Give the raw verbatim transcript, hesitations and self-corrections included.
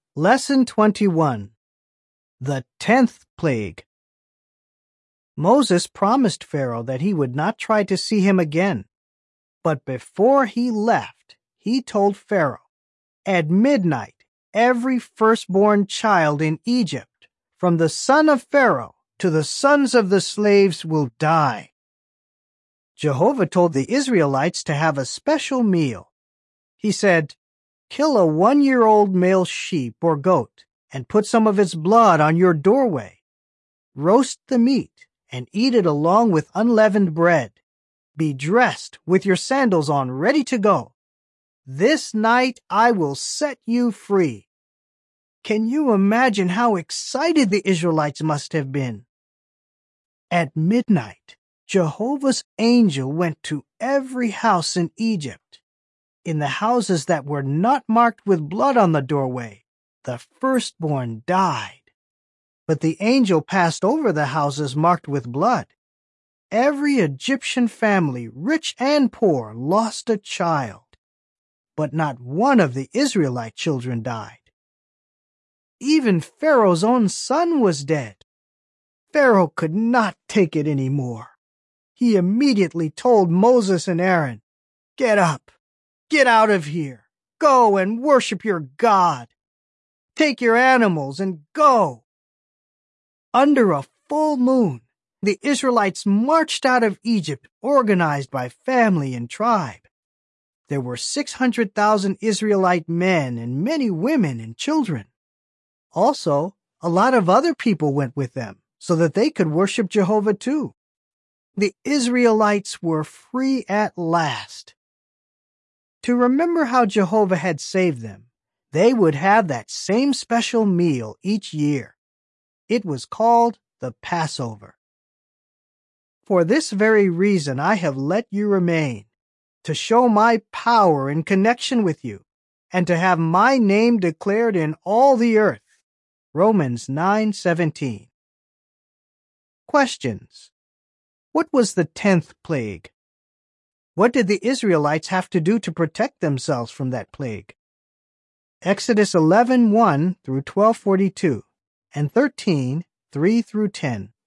Lesson twenty-one. The Tenth Plague. Moses promised Pharaoh that he would not try to see him again. But before he left, he told Pharaoh, "At midnight, every firstborn child in Egypt, from the son of Pharaoh to the sons of the slaves, will die." Jehovah told the Israelites to have a special meal. He said, "Kill a one-year-old male sheep or goat and put some of its blood on your doorway. Roast the meat and eat it along with unleavened bread. Be dressed with your sandals on, ready to go. This night I will set you free." Can you imagine how excited the Israelites must have been? At midnight, Jehovah's angel went to every house in Egypt. In the houses that were not marked with blood on the doorway, the firstborn died. But the angel passed over the houses marked with blood. Every Egyptian family, rich and poor, lost a child. But not one of the Israelite children died. Even Pharaoh's own son was dead. Pharaoh could not take it anymore. He immediately told Moses and Aaron, "Get up, get out of here, go and worship your God. Take your animals and go." Under a full moon, the Israelites marched out of Egypt, organized by family and tribe. There were six hundred thousand Israelite men and many women and children. Also, a lot of other people went with them so that they could worship Jehovah too. The Israelites were free at last. To remember how Jehovah had saved them, they would have that same special meal each year. It was called the Passover. For this very reason I have let you remain, to show my power in connection with you, and to have my name declared in all the earth. Romans nine seventeen. Questions. What was the tenth plague? What did the Israelites have to do to protect themselves from that plague? Exodus eleven one through twelve forty-two and thirteen three through ten.